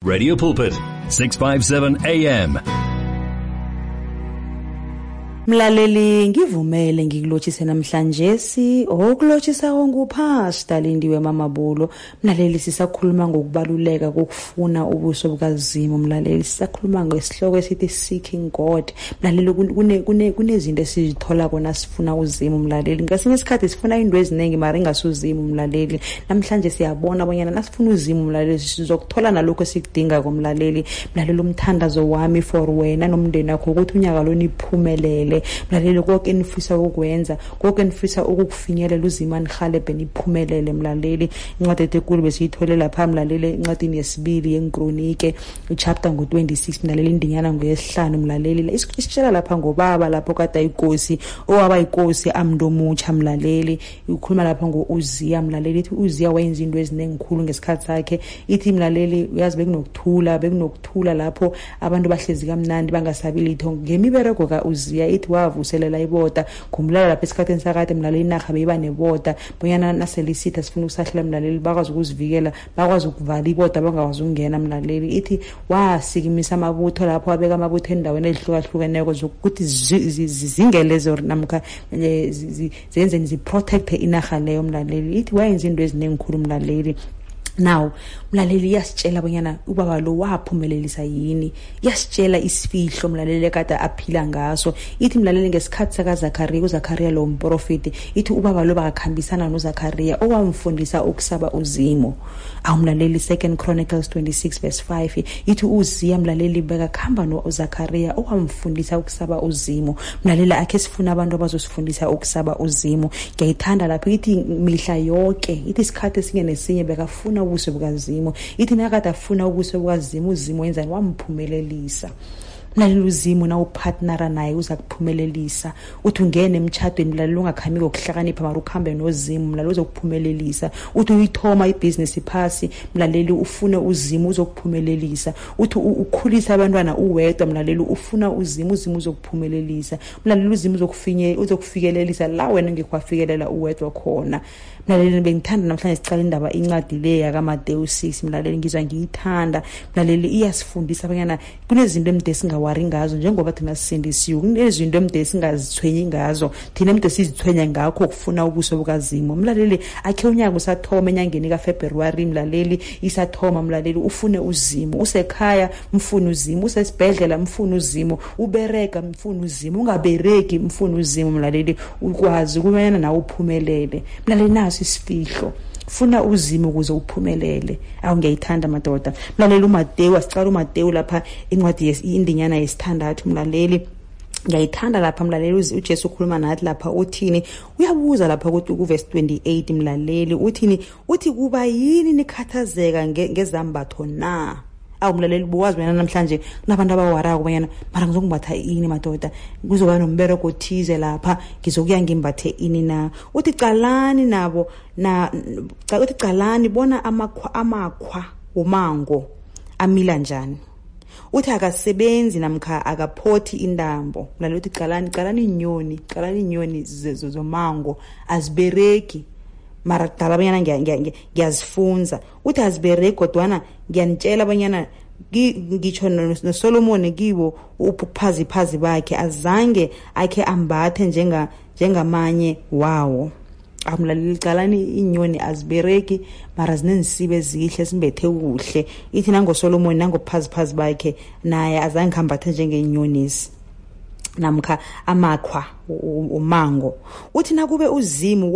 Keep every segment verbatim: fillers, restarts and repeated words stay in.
Radio Pulpit, six fifty-seven A M. Mlaleli ngivumele ngikulochise namhlanje si okulochisa ngupastor Lindiwe Mamabulo. Mlaleli sisakhuluma ngokubaluleka kokufuna ubuso bukaZimo. Mlaleli sisakhuluma ngesihloko esithi seeking God. Mlaleli kune kune kunezinto esizithola kona sifuna uZimo. Mlaleli ngasinye isikhathi sifuna into eziningi mara ingasuzimo. Mlaleli namhlanje siyabona abanyana nasifuna uZimo. Mlaleli sizokuthola nalokho esikudinga komlaleli. Mlaleli umthandazo wami for wena nomndeni wakho ukuthi unyaka lo niphumelele. Mlaleli konke enifisa ukwenza konke enifisa ukukufinyelela uZimo anihalebe niphumelele. Mlaleli incwadi enkulu besiyitholela lapha mlaleli incwadi yesibili yenkronike chapter ngo twenty-six. Mlaleli indinyana ngoyesihlanu. Mlaleli isitshela lapha ngobaba lapho kade inkosi owaba inkosi amndomutsha. Mlaleli ukhuluma lapha ngoUziya. Mlaleli ithi uZiya wayenza into eziningikhulu ngesikhathi sakhe. Ithi mlaleli uyazi bekunokuthula bekunokuthula lapho abantu bahlezi kamnandi bangasabi litho ngemibereko kaUziya. Ithi wavuselela ibota kumlala lapha esikhatheni sakade. Mlaleli inarha beyiba nebota bonyana naselisitha sifuna ukusahlela. Mlaleli bakwazi ukuzivikela bakwazi ukuvala ibota bangakwazi ukungena. Mlaleli ithi wasikimisa amabutho lapho abeka amabutho endaweni ezihlukahlukeneko zokuthi zingelezo namkha zenze ziprotect inarha leyo. Mlaleli ithi wayenza into eziningikhulu. Mlaleli now mlaleli yasitshela bonyana ubaba lo waphumelelisa yini. Yasitshela isifihlo mlaleli kade aphila ngaso. Ithi mlaleli ngesikhathi sakaZakhariya uZakhariya lo mprofeti ithi ubaba lo bakakhambisana noZakhariya owamfundisa ukusaba uZimo. Awu mlaleli second Chronicles twenty-six verse five ithi uZiya mlaleli bekakhamba noZakhariya owamfundisa ukusaba uZimo. Mlaleli akhe sifuna abantu abazosifundisa ukusaba uZimo. Ngiyayithanda lapho ithi mihla yonke ithi isikhathi singenesinye bekafuna ubuso bukaZimo. Ithi nakade afuna ubuso bukaZimo uZimo yenzani wamphumelelisa. Mlaleli uZimo na upartnera naye uza kuphumelelisa. Uthi ungene emtchadweni mlaleli ungakhambi ngokuhlakanipha mara ukhambe noZimo. Mlaleli uzokuphumelelisa. Uthi uyithoma ibusiness phasi mlaleli ufune uZimo uzokuphumelelisa. Uthi ukhulisa abantwana uwedwa mlaleli ufuna uZimo uZimo uzokuphumelelisa. Mlaleli uZimo uzokufinye uzokufikelelisa la wena ngikwafikelela uwedwa khona. Mlaleli bengithanda namhlanje sicala indaba incwadi le yakaMateyu six. Mlaleli ngizwa ngiyithanda. Mlaleli iyasifundisa abanyana kunezinto emde singawari ngazo njengoba thina sisindisiwe. Kunezinto emde singazithwenyi ngazo thina emde sizithwenya ngakho ukufuna ubuso bukaZimo. Mlaleli akhe unyaka usathoma enyangeni kaFebruary. Mlaleli isathoma. Mlaleli ufune uZimo. Usekhaya mfune uZimo. Usesibhedlela mfune uZimo. Ubereka mfune uZimo. Ungabereki mfune uZimo. Mlaleli ukwazi ukubana nawe uphumelele. Mlaleli naso isifihlo funa uZimo ukuze uphumelele. Awu ngiyayithanda madoda. Mlaleli uMateyu asicala uMateyu lapha incwadi indinyana yesithandathu. Mlaleli ngiyayithanda lapha mlaleli uJesu ukhuluma nathi lapha uthini uyabuza lapha ukuthi ku verse twenty-eight. Mlaleli uthini uthi kuba yini nikhathazeka ngezambatho na. Awu mlaleli buwazi wena namhlanje kunabantu abawara kubanyana mara ngizokumbatha ini madoda kuzoba nombereko othize lapha ngizokuya ngimbathe ini na. Uthi calani nabo na uthi calani bona amakhwa amakhwa umango amila njani. Uthi akasebenzi namkha akaphothi indambo. Mlaleli uthi calani calani inyoni calani inyoni zomango azibereki mara dala banyana ngiyazifunza. Uthi azibereki kodwana ngiyanitshela abanyana ngitsho noSolomon kibo uphazi phazi bakhe azange akhe ambathe njenga njengamanye wawo. Amlaleli calani inyoni azibereki mara zinensibe ezihle simbethe kuhle. Ithi nangoSolomon nangophazi phazi bakhe naye azange ambathe njengenyonisi namkha amakhwa umango. Uthi nakube uZimo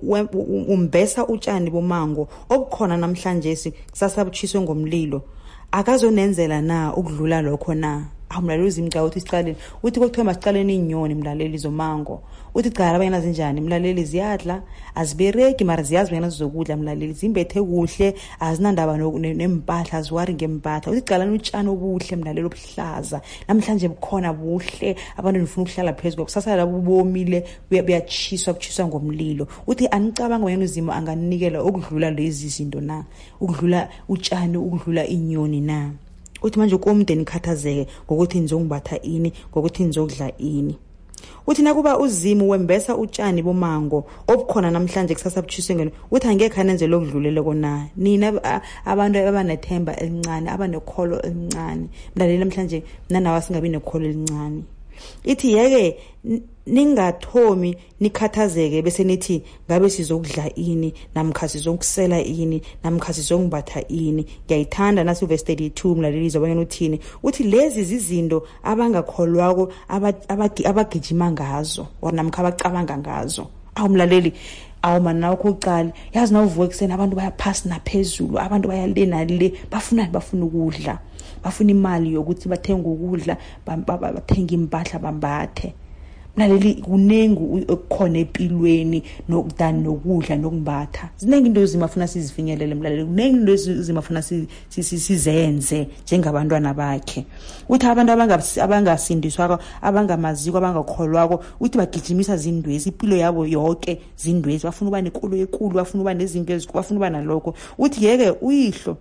umbesa utshani bomango obukhona namhlanje sisasabuchiswe ngomlilo akazonenzela na ukudlula lokho na. Awumlaleli uZimo xa uthi sicaleni uthi kokuthoma sicaleni inyoni mlaleli zomango. Uthi cala bayana zinjani mlaleli ziyadla azibereki mara ziyazi bayana zizokudla. Mlaleli zimbethe kuhle azinandaba nempahla aziwari ngempahla. Uthi calani utshani obuhle mlaleli obuhlaza namhlanje bukhona buhle abantu nifuna ukuhlala phezulu kusasa labo bomile buyachiswa kuchiswa ngomlilo. Uthi anicabanga bayana uZimo anganikela ukudlula lezi zinto na ukudlula utshani ukudlula inyoni na. Uthi manje komndeni khathazeke ngokuthi nizongibatha ini ngokuthi nizokudla ini. uthi nakuba uzimu wembesa utshani bomango obukhona namhlanje kusasa buchiswe ngene uthi angeke anenze lokudlulele kona nina abantu abanethemba elincane abanekholo elincane mlaleli namhlanje nanawa singabi nekholo elincane ithi yeke ningathomi nikhathazeke bese nithi ngabe sizokudla ini namkha sizokusela ini namkha sizongibatha ini ngiyayithanda nasu verse thirty-two mlaleli izobona uthini uthi lezi zizinto abangakholwako abagijima ngazo or namkha abacabanga ngazo awumlaleli awumana nakho uqala yazi nawuvuka ekseni abantu bayaphasi naphezulu abantu bayalena le bafuna bafuna ukudla bafuna imali yokuthi bathenga ukudla bathenga impahla bambathe mlaleli kunengu okukhona empilweni nokudani nokudla nokumbatha zinengi into ezimafuna sizifinyelele mlaleli kunengi into ezimafuna sizenze njengabantwana bakhe uthi abantu abangasindiswa abangamaziko abangakholwako uthi bagijimisa zindwezi impilo yabo yonke zindwezi bafuna uba nekolo ekulu bafuna uba nezinto ezikufuna uba naloko uthi yeke uyihlo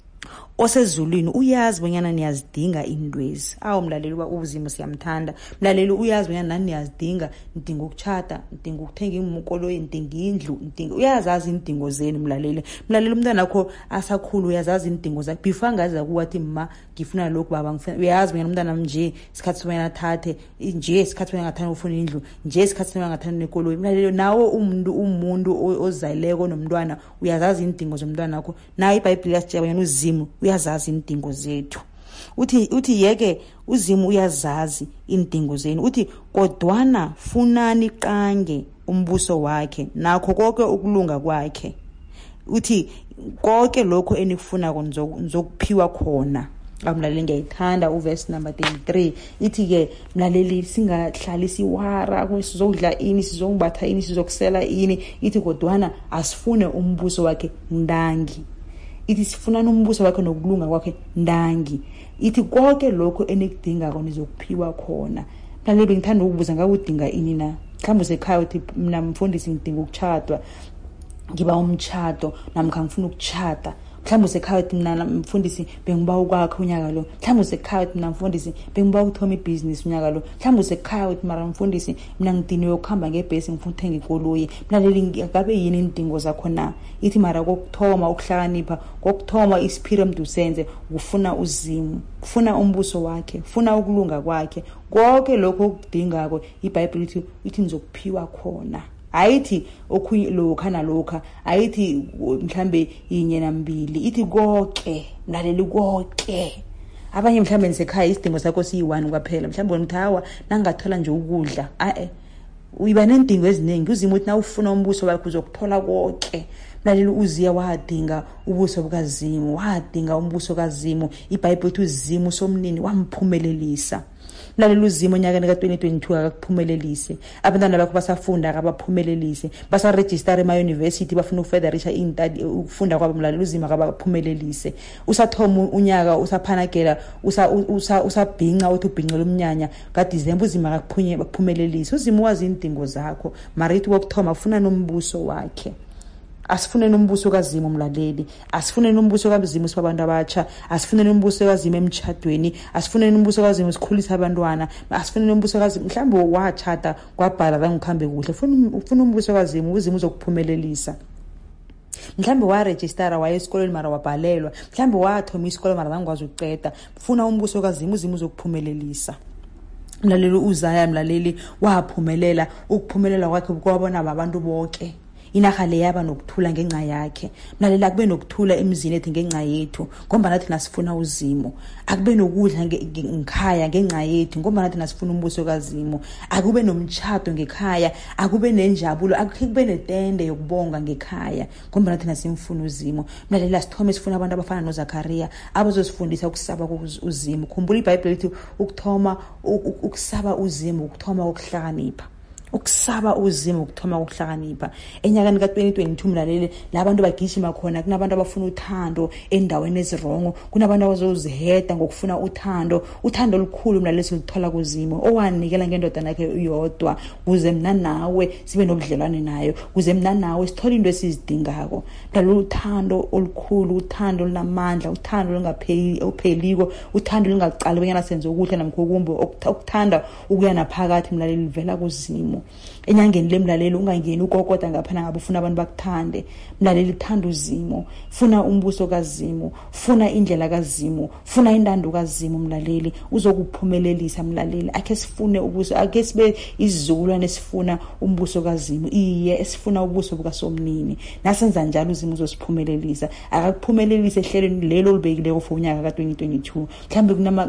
osezulwini uyazi bonyana niyazidinga indwezi awu mlaleli wa ubuzima siyamthanda mlaleli uyazi bonyana nani niyazidinga ndinga ukuchata ndinga ukuthenga imukolo ndinga indlu ndinga uyazazi indingo zenu mlaleli mlaleli umntwana wakho asakhulu uyazazi indingo zakhe before ngaza kuwathi mma ngifuna lokhu baba ngifuna uyazi bonyana umntwana nje isikhathi sobana athathe nje isikhathi sobana ngathanda ufuna indlu nje isikhathi sobana ngathanda nekolo mlaleli nawo umuntu umuntu ozayileko nomntwana uyazazi indingo zomntwana wakho nayo iBhayibheli yasitshela bonyana uzimu uyazazi indingo zethu uthi uthi yeke uzimu uyazazi indingo zenu uthi kodwana funani qange umbuso wakhe nakho konke ukulunga kwakhe uthi konke lokho enikufunako nizokuphiwa khona amlaleli ngiyayithanda uverse number thirty-three ithi ke mlaleli singahlali siwara sizokudla ini sizongibatha ini sizokusela ini ithi kodwana asifune umbuso wakhe ndangi ithi sifuna nombuso wakhe nokulunga kwakhe ndangi ithi konke lokho enikudinga kona izokuphiwa khona mlaleli bengithanda ukubuza ngabe udinga ini na mhlawumbe usekhaya uthi mina mfundisi ngidinga ukuchadwa ngiba umchato namkha ngifuna ukuchata mhlawumbe usekhaya uthi mina mfundisi bengiba ukwakha unyaka lo mhlawumbe usekhaya uthi mina mfundisi bengiba ukuthoma ibusiness unyaka lo mhlawumbe usekhaya uthi mara mfundisi mina ngidiniwe ukuhamba ngebhesi ngifuna ukuthenga ikoloyi mlaleli ngabe yini indingo zakho na ithi mara kokuthoma ukuhlakanipha kokuthoma isiphiro mntu senze ufuna uzimu ufuna umbuso wakhe ufuna ukulunga kwakhe konke lokho okudingako iBhayibheli ithi ithi nizokuphiwa khona ayithi okhunye lokha nalokha ayithi mhlambe inye nambili ithi konke mlaleli konke abanye mhlambe nisekhaya isidingo sakho siyi-one kwaphela mhlambe umthawa nangathola nje ukudla ae uyiba nendingo eziningi uzima uthi nawufuna umbuso wakho uzokuthola konke mlaleli uziya wadinga ubuso bukazimu wadinga umbuso kazimu iBhayibheli ithi uzimu somnini wamphumelelisa mlaleli uzimo nyakeni ka twenty twenty-two akakuphumelelise abantwana bakho basafunda akabaphumelelise basaregister ema university bafuna ukufederisha intadi ukufunda kwabo mlaleli uzimo akabaphumelelise usathoma unyaka usaphanagela usa usabhinqa uthi ubhinqela umnyanya ka December uzimo akaphunywe bakuphumelelise uzimo wazi indingo zakho marithi wokuthoma ufuna nombuso wakhe asifune nombuso kazimu mlaleli asifune nombuso kazimu sibabantu abatsha asifune nombuso kazimu emchadweni asifune nombuso kazimu sikhulisa abantwana asifune nombuso kazimu mhlambe wachata kwabhala la ngikhambe kuhle ufuna umbuso kazimu uzimu uzokuphumelelisa mhlambe wa register waye esikoleni mara wabhalelwa mhlambe wathoma isikole mara angikwazi ukuqeda ufuna umbuso kazimu uzimu uzokuphumelelisa mlaleli uzaya mlaleli waphumelela ukuphumelela kwakhe kwabona abantu bonke inaga le yaba nokuthula ngenxa yakhe mlaleli akube nokuthula emizini ethi ngenxa yethu ngoba nathi nasifuna uzimo akube nokudla ngekhaya ngenxa yethu ngoba nathi nasifuna umbuso kaZimo akube nomchato ngekhaya akube nenjabulo akube netende yokubonga ngekhaya ngoba nathi nasimfuna uzimo mlaleli asithome sifuna abantu abafana noZakaria abazosifundisa ukusaba uzimo khumbula iBhayibheli lithi ukuthoma ukusaba uzimo ukuthoma ukuhlakanipha ukusaba uzimo ukuthoma ukuhlakanipha. Enyakeni ka twenty twenty-two mlaleli labantu bagijima khona, kunabantu abafuna uthando endaweni ezirongo, kunabantu abazoziheda ngokufuna uthando. Uthando olukhulu mlaleli siluthola kuzimo owanikela ngendodana yakhe iyodwa kuze mina nawe sibe nobudlelwane nayo, kuze mina nawe sithole into esizidingako. Mlaleli uthando olukhulu, uthando olunamandla, uthando olungapheli opheliko, uthando olungaqali bonyana senze ukuhle namkho kumbe ukuthanda ukuya naphakathi mlaleli livela kuzimo. Enyangeni lemlaleli ungangeni ukokota ngaphana ngabe ufuna abantu bakuthande. Mlaleli thanda uzimo, funa umbuso kazimo, funa indlela kazimo, funa indando kazimo mlaleli uzokuphumelelisa mlaleli. Akhe sifune ubuso, akhe sibe izizukulwane esifuna umbuso kazimo. Iye esifuna ubuso bukaSomnini. Nasenza njalo uzimo uzosiphumelelisa. Akakuphumelelisa ehlelweni lelo olubekileko for unyaka ka twenty twenty-two. Mhlambe kunama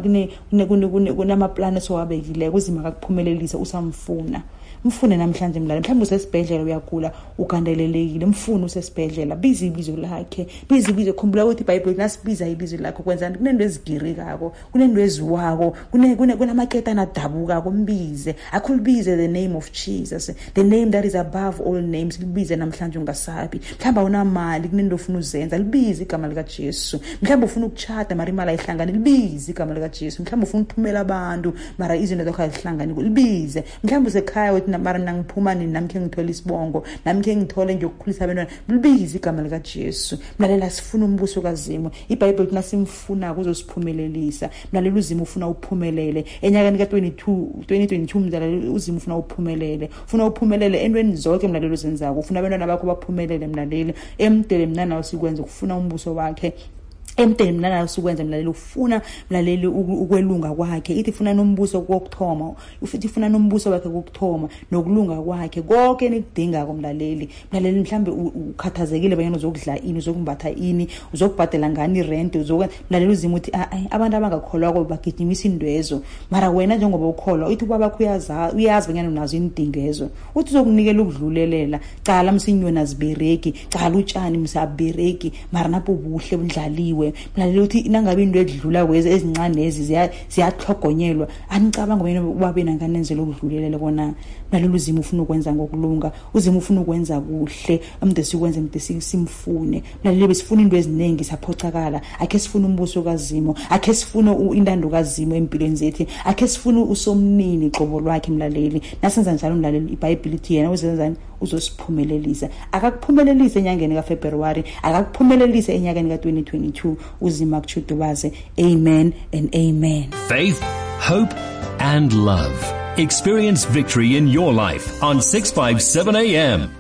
kune kunama plans owabekileko uzimo akakuphumelelisa usamfuna. Mfune namhlanje mlaleli, mhlawumbe usesibhedlela uyagula ugandelelekile, mfune usesibhedlela, biza ibizo lakhe, biza ibizo. Khumbula ukuthi iBhayibheli nasibiza ibizo lakho kwenzani, kunento ezigirikako, kunento eziwako, kune kunamaketana adabukako, mbize. Akhulubize the name of Jesus, the name that is above all names. Libize namhlanje ungasabi. Mhlawumbe unamali kunento ofuna uzenza, libize igama lika Jesu. Mhlawumbe ufuna ukuchata mara imali ayihlangani, libize igama lika Jesu. Mhlawumbe ufuna ukuphumela abantu mara izinto zakho azihlangani, libize. Mhlawumbe usekhaya mara nangiphuma nini namkhe ngithola isibongo, namkhe ngithole ngiyokukhulisa abantwana, libize igama lika Jesu. Mlalela sifuna umbuso kazimo. iBhayibheli nasimfuna kuzosiphumelelisa. Mlalela uzimo ufuna uphumelele. Enyakeni ka twenty twenty-two mlalela uzimo ufuna uphumelele. Ufuna uphumelele entweni zonke mlalela uzenzako. Ufuna abantwana bakho baphumelele mlalela. Emdele mina nawe sikwenza ukufuna umbuso wakhe. Emteni mina nayo sikwenza mlaleli ufuna mlaleli ukwelunga kwakhe. Ithi ufuna nombuso kokuthoma, ufithi ufuna nombuso wakhe kokuthoma nokulunga kwakhe konke enikudinga komlaleli. Mlaleli mhlambe ukhathazekile banyana uzokudla ini, uzokumbatha ini, uzokubhadela ngani rent, uzokwenza mlaleli uzimo uthi abantu abangakholwa ko bagijimisa indwezo. Mara wena njengoba ukholwa uthi ubaba kuyaza uyazi banyana unazo indingezo. Uthi uzokunikela ukudlulelela. Cala msinywe nazibereki, cala utshani msabereki, mara napho ubuhle bundlaliwe. Mlaleli uthi nangabe into edlula kweze ezincane ezi ziyahlogonyelwa, anicabanga bena ubabe nanganenzela ukudlulelela kona. Mlaleli uzimo ufuna ukwenza ngokulunga, uzimo ufuna ukwenza kuhle, amde sikwenze mde simfune. Mlaleli besifuna into eziningi saphocakala, akhe sifuna umbuso kazimo, akhe sifuna indando kazimo empilweni zethu, akhe sifuna uSomnini qobo lwakhe mlaleli. Nasenza njalo mlaleli iBhayibheli ithi yena uzenzani uzosiphumelelisa. Akakuphumelelisa enyangeni ka February, akakuphumelelisa enyakeni ka twenty twenty-two. Uzima kuchudubaze. Amen and amen. Faith, hope and love. Experience victory in your life on six fifty-seven A M.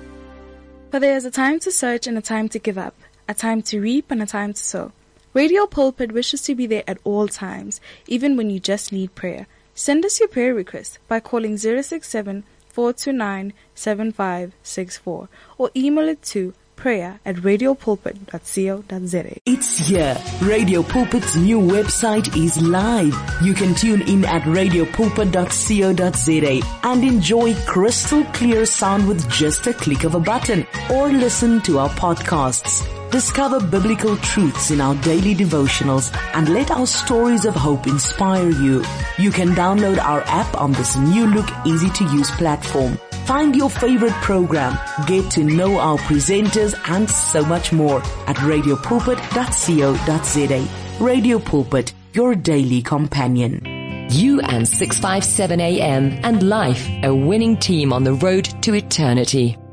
For there is a time to search and a time to give up, a time to reap and a time to sow. Radio Pulpit wishes to be there at all times, even when you just need prayer. Send us your prayer request by calling zero six seven, four two nine, seven five six four or email it to prayer at radiopulpit dot co dot za. It's here. Radio Pulpit's new website is live. You can tune in at radiopulpit dot co dot za and enjoy crystal clear sound with just a click of a button, or listen to our podcasts. Discover biblical truths in our daily devotionals and let our stories of hope inspire you. You can download our app on this new look, easy to use platform. Find your favorite program, get to know our presenters and so much more at radiopulpit dot co dot za. Radio Pulpit, your daily companion. You and six fifty-seven A M and Life, a winning team on the road to eternity.